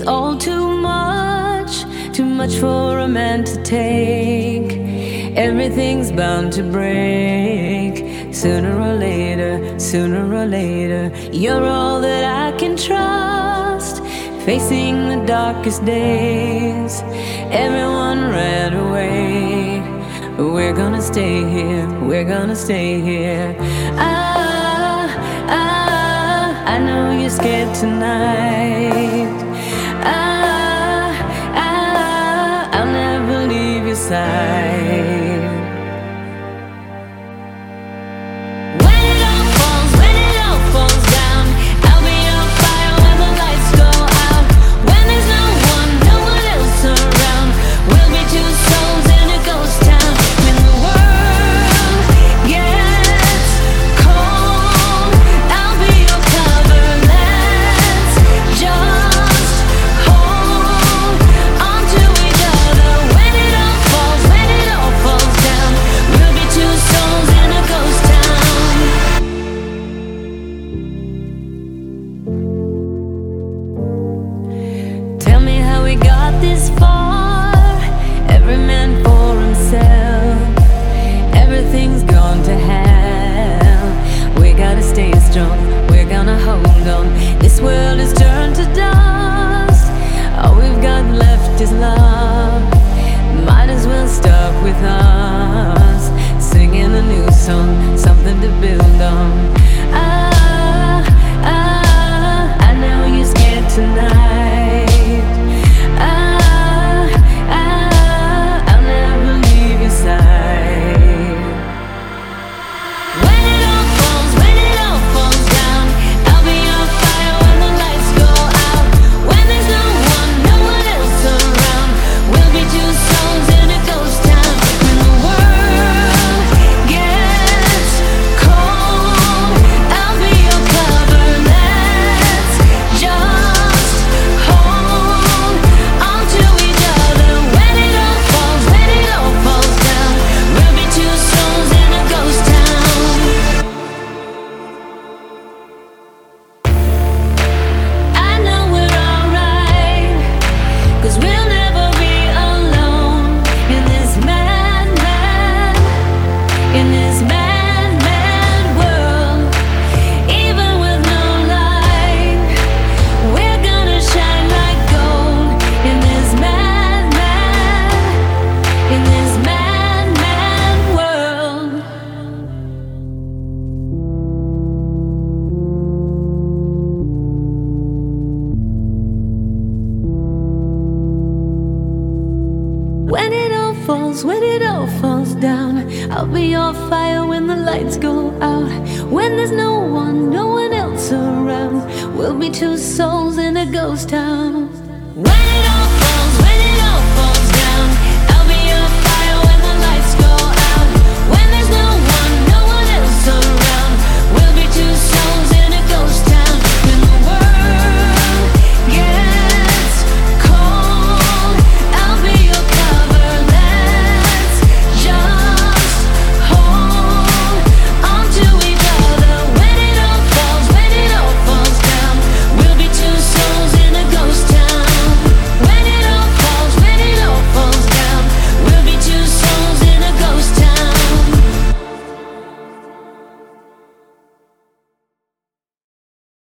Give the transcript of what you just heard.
is all too much for a man to take. Everything's bound to break. Sooner or later, you're all that I can trust. Facing the darkest days, everyone ran away. We're gonna stay here, we're gonna stay here. I know you're scared tonight. I'll never leave your side. When it all falls down, I'll be on fire when the lights go out. When there's no one else around, we'll be two souls in a ghost town. When the world gets cold, I'll be your cover. Let's just hold on to each other. When it all falls down, we'll be two souls in a ghost town. Tell me how we got this far. Every man for himself. Everything's gone to hell. We gotta stay strong. We're gonna hold on. This world is turned to dust. All we've got left is love. Might as well start with us. Singing a new song, something to build on. I know you're scared tonight. I'll never leave your side. When it all falls down, I'll be on fire when the lights go out. When there's no one else around, we'll be two souls in a ghost town. When the world gets cold, I'll be your cover. Let's just hold on to each other. When it all falls down, we'll be two souls in a ghost town. I know we're alright, 'cause we'll never be alone in this madman world. Even with no light, we're gonna shine like gold in this madman world. When it all falls down, I'll be your fire when the lights go out. When there's no one else around, we'll be two souls in a ghost town. When it